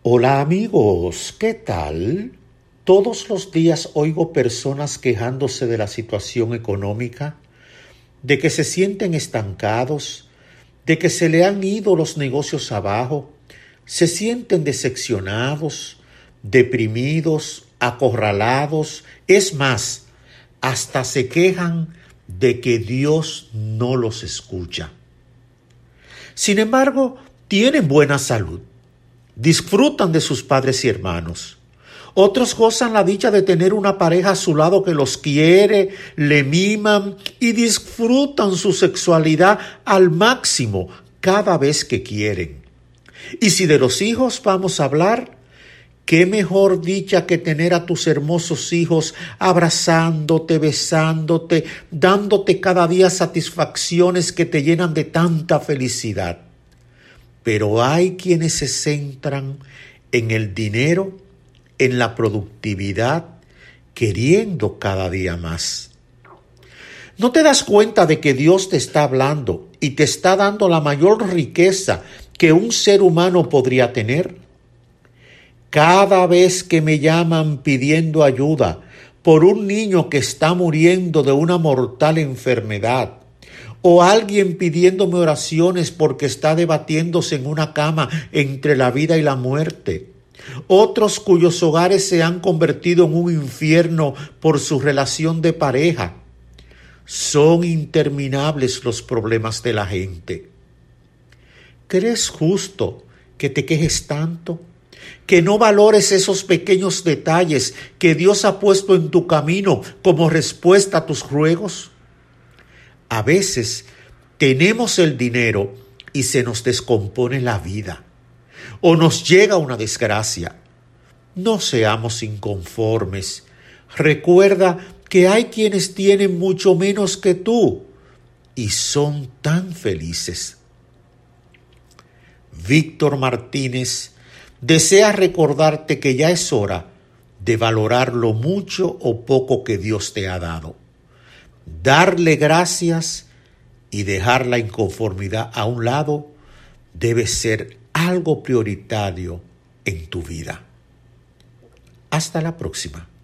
Hola amigos, ¿qué tal? Todos los días oigo personas quejándose de la situación económica, de que se sienten estancados, de que se le han ido los negocios abajo, se sienten decepcionados, deprimidos, acorralados, es más, hasta se quejan de que Dios no los escucha. Sin embargo, tienen buena salud. Disfrutan de sus padres y hermanos. Otros gozan la dicha de tener una pareja a su lado que los quiere, le miman y disfrutan su sexualidad al máximo cada vez que quieren. Y si de los hijos vamos a hablar, qué mejor dicha que tener a tus hermosos hijos abrazándote, besándote, dándote cada día satisfacciones que te llenan de tanta felicidad. Pero hay quienes se centran en el dinero, en la productividad, queriendo cada día más. ¿No te das cuenta de que Dios te está hablando y te está dando la mayor riqueza que un ser humano podría tener? Cada vez que me llaman pidiendo ayuda por un niño que está muriendo de una mortal enfermedad, o alguien pidiéndome oraciones porque está debatiéndose en una cama entre la vida y la muerte. Otros cuyos hogares se han convertido en un infierno por su relación de pareja. Son interminables los problemas de la gente. ¿Crees justo que te quejes tanto? ¿Que no valores esos pequeños detalles que Dios ha puesto en tu camino como respuesta a tus ruegos? A veces tenemos el dinero y se nos descompone la vida o nos llega una desgracia. No seamos inconformes. Recuerda que hay quienes tienen mucho menos que tú y son tan felices. Víctor Martínez desea recordarte que ya es hora de valorar lo mucho o poco que Dios te ha dado. Darle gracias y dejar la inconformidad a un lado debe ser algo prioritario en tu vida. Hasta la próxima.